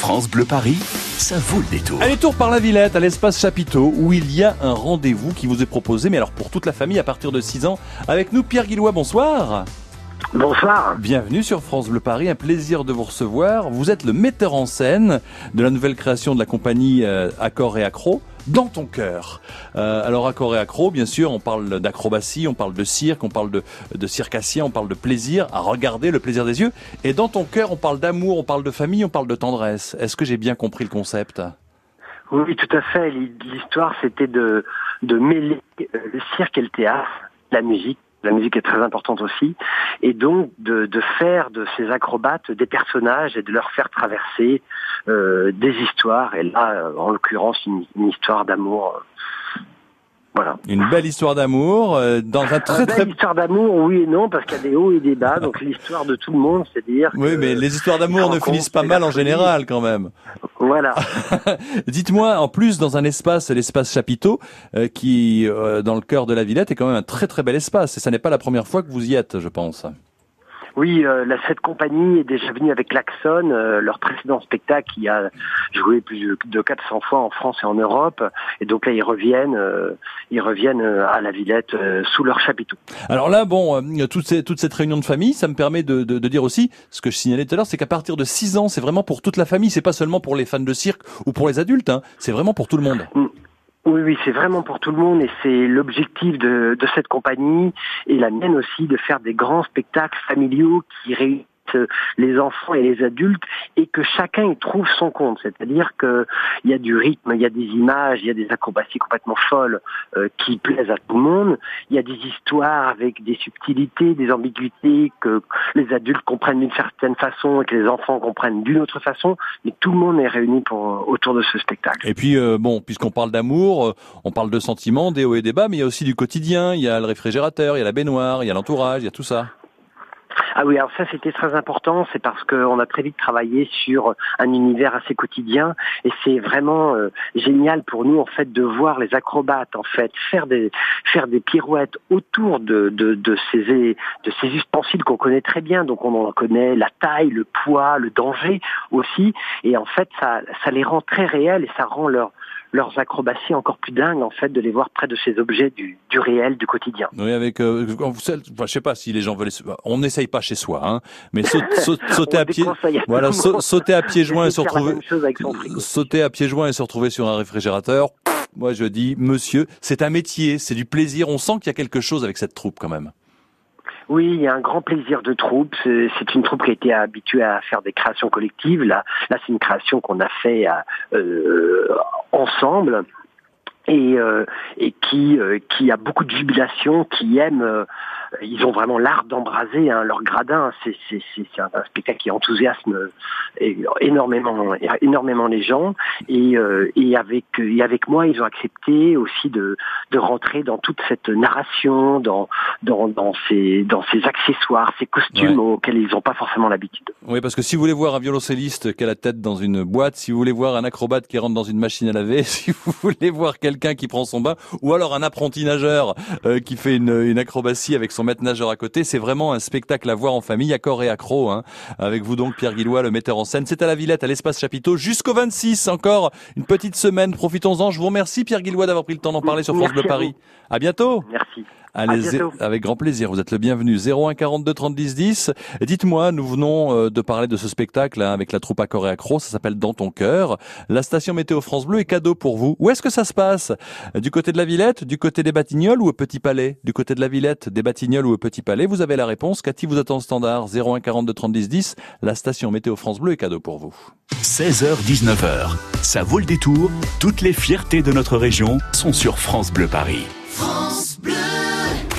France Bleu Paris, ça vaut le détour. Allez, tour par la Villette, à l'espace Chapiteau, où il y a un rendez-vous qui vous est proposé, mais alors pour toute la famille à partir de 6 ans. Avec nous, Pierre Guillois, bonsoir. Bonsoir. Bienvenue sur France Bleu Paris, un plaisir de vous recevoir. Vous êtes le metteur en scène de la nouvelle création de la compagnie Accord et Accro, Dans ton cœur. Alors Accord et Accro, bien sûr, on parle d'acrobatie, on parle de cirque, on parle de circassien, on parle de plaisir à regarder, le plaisir des yeux. Et dans ton cœur, on parle d'amour, on parle de famille, on parle de tendresse. Est-ce que j'ai bien compris le concept ? Oui, tout à fait. L'histoire, c'était de mêler le cirque et le théâtre, la musique. La musique est très importante aussi, et donc de faire de ces acrobates des personnages et de leur faire traverser des histoires, et là, en l'occurrence, une histoire d'amour. Voilà. Une belle histoire d'amour dans un très belle histoire d'amour, oui et non, parce qu'il y a des hauts et des bas, donc l'histoire de tout le monde, c'est-à-dire. Oui, mais les histoires d'amour ne finissent pas mal en général, quand même. Voilà. Dites-moi, en plus, dans un espace, l'espace Chapiteau, qui, dans le cœur de la Villette, est quand même un très très bel espace. Et ça n'est pas la première fois que vous y êtes, je pense. Oui, cette compagnie est déjà venue avec l'Axon, leur précédent spectacle qui a joué plus de 400 fois en France et en Europe, et donc là ils reviennent à la Villette sous leur chapiteau. Alors là, bon, toute cette réunion de famille, ça me permet de dire aussi, ce que je signalais tout à l'heure, c'est qu'à partir de 6 ans, c'est vraiment pour toute la famille, c'est pas seulement pour les fans de cirque ou pour les adultes, hein, c'est vraiment pour tout le monde. Oui, c'est vraiment pour tout le monde, et c'est l'objectif de cette compagnie et la mienne aussi, de faire des grands spectacles familiaux qui réunissent les enfants et les adultes, et que chacun y trouve son compte. C'est-à-dire que il y a du rythme, il y a des images, il y a des acrobaties complètement folles qui plaisent à tout le monde. Il y a des histoires avec des subtilités, des ambiguïtés que les adultes comprennent d'une certaine façon et que les enfants comprennent d'une autre façon. Mais tout le monde est réuni autour de ce spectacle. Et puis bon, puisqu'on parle d'amour, on parle de sentiments, des hauts et des bas, mais il y a aussi du quotidien. Il y a le réfrigérateur, il y a la baignoire, il y a l'entourage, il y a tout ça. Ah oui, alors ça c'était très important, c'est parce qu'on a très vite travaillé sur un univers assez quotidien, et c'est vraiment génial pour nous en fait de voir les acrobates en fait faire des pirouettes autour de ces ustensiles qu'on connaît très bien, donc on en connaît la taille, le poids, le danger aussi, et en fait ça les rend très réels, et ça rend leurs acrobaties encore plus dingues en fait, de les voir près de ces objets du réel, du quotidien. Oui, avec je sais pas si les gens veulent, on n'essaye pas chez soi, hein, mais sauter à pied, voilà, sauter à pieds joints et se retrouver, sauter à pieds joints et se retrouver sur un réfrigérateur. Moi, je dis, monsieur, c'est un métier, c'est du plaisir. On sent qu'il y a quelque chose avec cette troupe quand même. Oui, il y a un grand plaisir de troupe. C'est une troupe qui a été habituée à faire des créations collectives. Là, c'est une création qu'on a fait ensemble, et qui a beaucoup de jubilation, qui aime. Ils ont vraiment l'art d'embraser leur gradin. C'est un spectacle qui enthousiasme énormément les gens. Et avec moi, ils ont accepté aussi de rentrer dans toute cette narration, dans ces accessoires, ces costumes auxquels ils n'ont pas forcément l'habitude. Oui, parce que si vous voulez voir un violoncelliste qui a la tête dans une boîte, si vous voulez voir un acrobate qui rentre dans une machine à laver, si vous voulez voir quelqu'un qui prend son bain, ou alors un apprenti nageur qui fait une acrobatie avec son maître nageur à côté, c'est vraiment un spectacle à voir en famille, Accord et Accro, hein, avec vous donc Pierre Guillois, le metteur en scène. C'est à la Villette, à l'espace Chapiteau, jusqu'au 26, encore une petite semaine, profitons-en. Je vous remercie Pierre Guillois d'avoir pris le temps d'en parler sur France Bleu Paris. À bientôt. Merci. Allez, avec grand plaisir, vous êtes le bienvenu. 01 42 30 10 10. Dites-moi, nous venons de parler de ce spectacle avec la troupe Accord et Accro, ça s'appelle Dans ton cœur. La station météo France Bleu est cadeau pour vous. Où est-ce que ça se passe ? Du côté de la Villette, du côté des Batignolles ou au Petit Palais ? Du côté de la Villette, des Batignolles ou au Petit Palais, vous avez la réponse. Cathy vous attend au standard 01 42 30 10 10. La station météo France Bleu est cadeau pour vous. 16h 19h, ça vaut le détour. Toutes les fiertés de notre région sont sur France Bleu Paris.